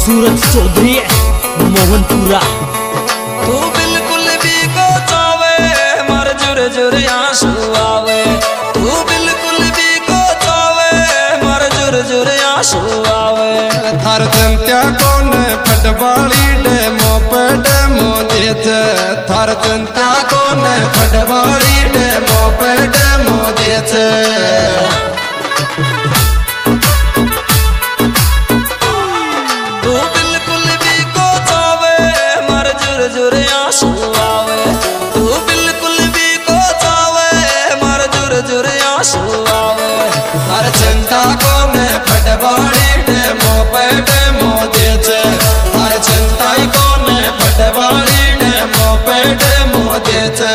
सूरज चौधरी मोहनपुरा। तू बिल्कुल भी को चावे मर जुर जुर आंसू आवे, तू बिल्कुल भी को चावे मर जुर जुर आंसू आवे। थार चंत्या कौन फटवाली डेमो पे डेमो देते, थार चंत्या कौन फटवाली डेमो पे डेमो देते। तू बिल्कुल भी को चावे मर जुर जुर आंसू आवे, तू बिल्कुल भी को चावे मर जुर जुर आंसू आवे। थार चंत्या कौन फटवाली डेमो पे डेमो देते, थार चंत्या कौन फटवाली डेमो पे डेमो देते।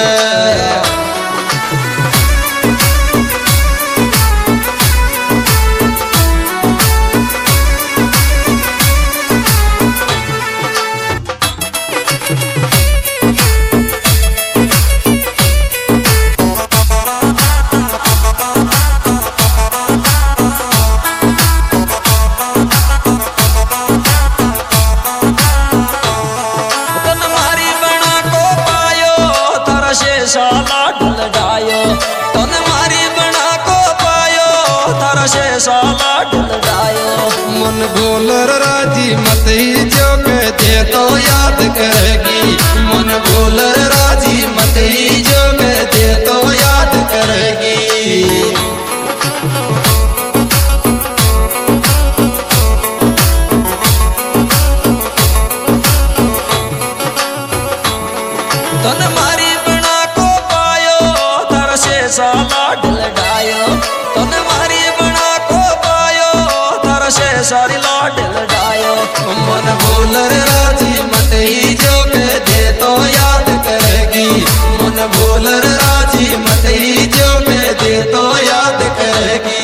साला ढल डायो तन मारी बना को पायो, थारा से साला ढल डायो। मन भूलर राजी मत ही जो कहते तो याद करेगी, मन भूलर राजी मत ही जो कहते तो याद करेगी। तन मारी बना को पायो, थारा से साला ढल डायो, तन मारी बना को पायो, थारा से सारी लाड डायो। मन भूलर राजी मत ही जो कहते तो याद करेगी, मन भूलर राजी मत ही जो कहते तो याद करेगी।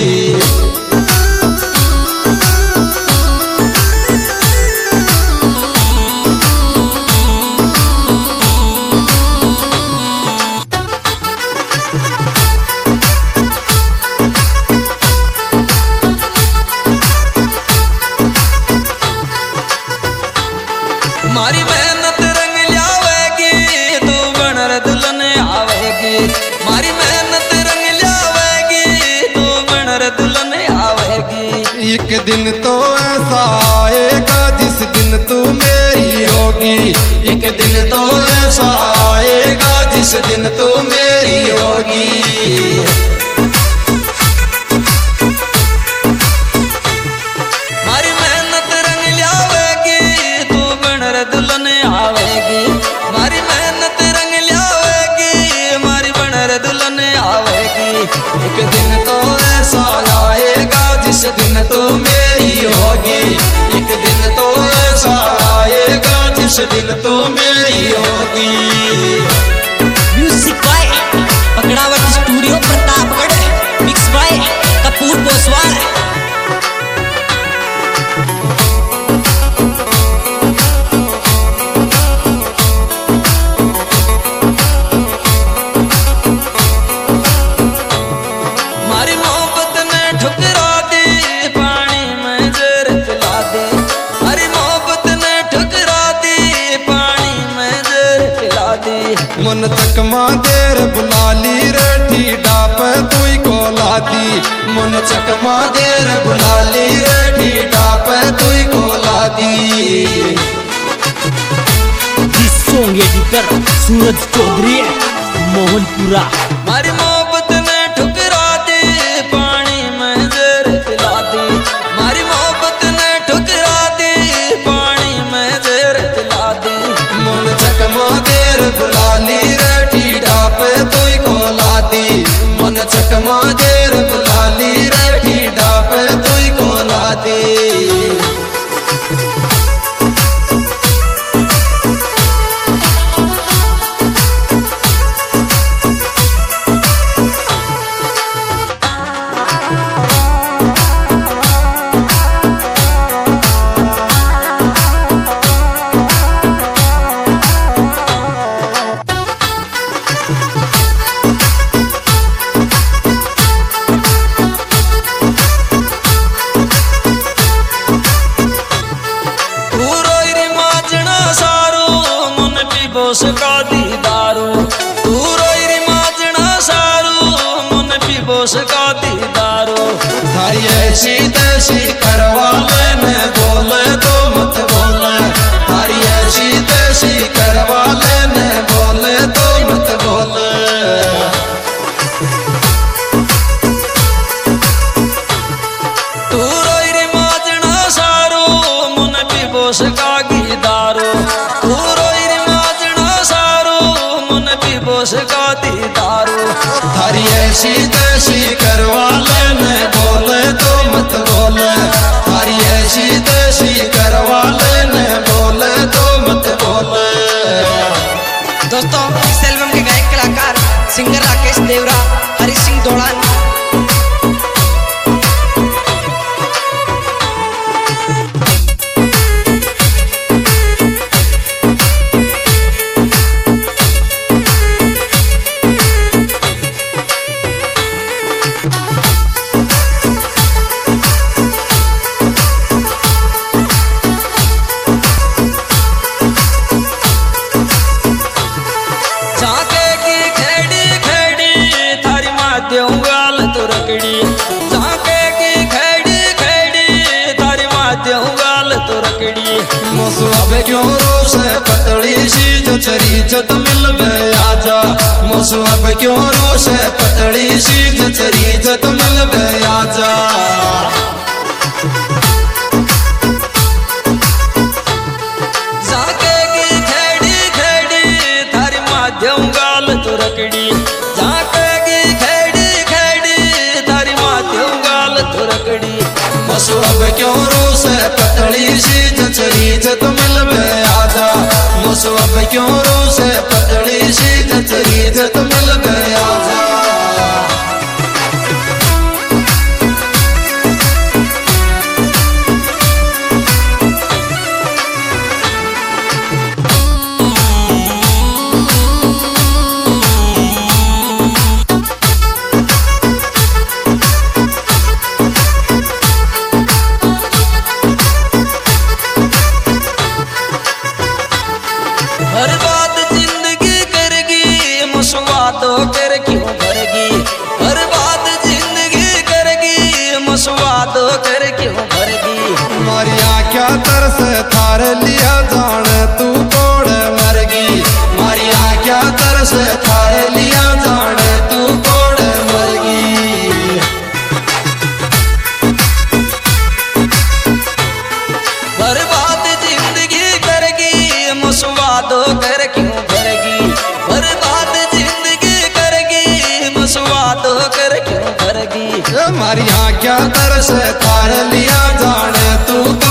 मारी मेहनत रंग लावेगी तू बनर दुल्हन आवेगी, मारी मेहनत रंग लावेगी तू बनर दुल्हन आवेगी। एक दिन तो ऐसा आएगा जिस दिन तू मेरी होगी, एक दिन तो ऐसा आएगा जिस दिन तू मेरी होगी। मारी मेहनत रंग लावेगी तू बनर दुल्हन आवेगी, मारी मेहनत रंग लावेगी मारी बनर दुल्हन आवेगी। एक दिन तो ऐसा आएगा जिस दिन तू मेरी होगी, एक दिन तो ऐसा आएगा जिस दिन तू मेरी होगी। Music by Pakdawat studio Pratapgarh, mix by Kapoor Boswar. मारी मोहब्बत ने ठुकरा दी पानी में जहर पिला दे, मारी मोहब्बत ने ठुकरा दी पानी में जहर पिला दी। मन चकमा देर बुलाली रेठी डाप तुई को लादी, मन चकमा देर बुलाली रेठी डाप तुई को लादी। This song editor Suraj Chaudhary Mohanpura. मारी मोहब्बत ने ठुकरा दी पानी में जहर पिला दी, मारी मोहब्बत ने ठुकरा दी पानी में जहर पिला दी। मन चकमा देर बुलाली रेठी डाप तुई को लादी, मन चकमा देर बुलाली रेठी डाप तुई को लादी। का दीदारो। थारी ऐसी तैसी करवा लेने बोले तो मत बोले, थारी ऐसी तैसी करवा लेने बोले तो मत बोले। तू रोई रे माजना सारो मन पिबोस का गीदारो। तू रोई रे माजना सारो मन पिबोस का दीदारो। थारी ऐसी तैसी करवा लेने बोले तो मत बोले, थारी ऐसी तैसी करवा लेने बोले तो मत बोले। दोस्तों इस एल्बम के गायक कलाकार सिंगर राकेश देवरा, हरी सिंह धोड़ान। झाके की खेड़ी खेड़ी थारी माध्यम गाल तुरकड़ी। झाके की खेड़ी खेड़ी थारी माध्यम गाल तुरकड़ी। मुसुआबे क्यों रोस पतली सी जो चरी जत मिल में आजा, मुसुआबे क्यों रोस पतली सी जो चरी जत मिल में आजा। झाके की खेड़ी खेड़ी थारी माध्यम गाल तुरकड़ी। झाके की खेड़ी खेड़ी थारी माध्यम गाल तुरकड़ी। मुसुआबे क्यों रोस पतली सी जो चरी जत मिल में आजा, मुसुआबे क्यों रोस पतली सी जो चरी जत मिल में आजा। बर्बाद जिंदगी करगी मसवादो कर क्यों भरगी। बर्बाद जिंदगी करगी मसवादो कर क्यों भरगी। मारिया क्या तरस थार लिया जान तू कोड़ मरगी, मारिया क्या तरस थार लिया जान तू कोड़ मरगी। बर्बाद जिंदगी करगी मसवादो कर क्यों भरगी। बर्बाद जिंदगी करगी मसवादो कर क्यों भरगी। मारिया क्या तरस थार लिया जान तू